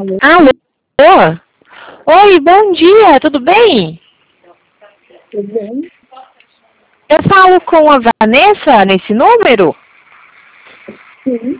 Alô? Oi, bom dia, tudo bem? Tudo bem? Eu falo com a Vanessa nesse número? Sim.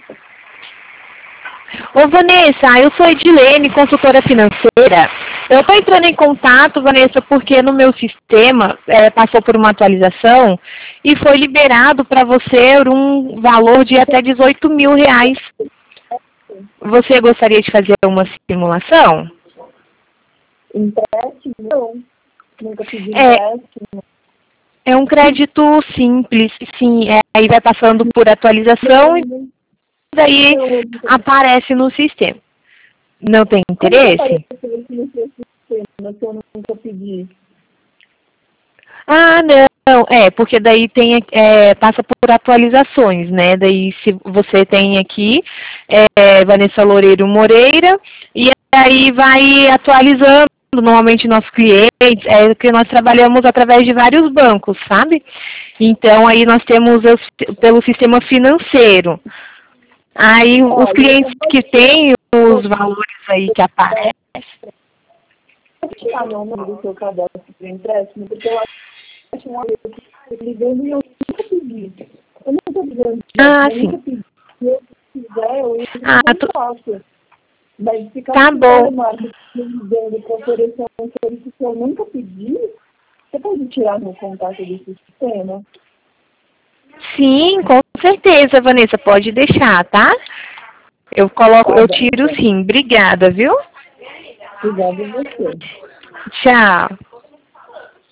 Ô, Vanessa, eu sou Edilene, consultora financeira. Eu estou entrando em contato, Vanessa, porque no meu sistema passou por uma atualização e foi liberado para você um valor de até R$ 18.000. Você gostaria de fazer uma simulação? Empréstimo? Não. Nunca pedi empréstimo. É um crédito simples, sim. Aí vai passando por atualização e daí aparece no sistema. Não tem interesse? Como apareceu no seu sistema se eu nunca pedi? Ah, não. Porque daí passa por atualizações, né? Daí se você tem aqui Vanessa Loureiro Moreira, e aí vai atualizando. Normalmente nossos clientes, que nós trabalhamos através de vários bancos, sabe? Então aí nós temos pelo sistema financeiro. Aí os clientes que têm os valores aí que aparecem. Pode tirar meu nome do seu cadastro para empréstimo, porque eu acho uma vez que eu estou ligando e eu nunca pedi. Eu não estou ligando, eu Sim. nunca pedi. Se eu quiser, eu não posso. Mas ficar tá bom. ligando para oferecer um serviço que eu nunca pedi, você pode tirar meu contato desse sistema? Sim, com certeza, Vanessa, pode deixar, tá? Eu tiro sim. Obrigada, viu? Obrigada a você. Tchau.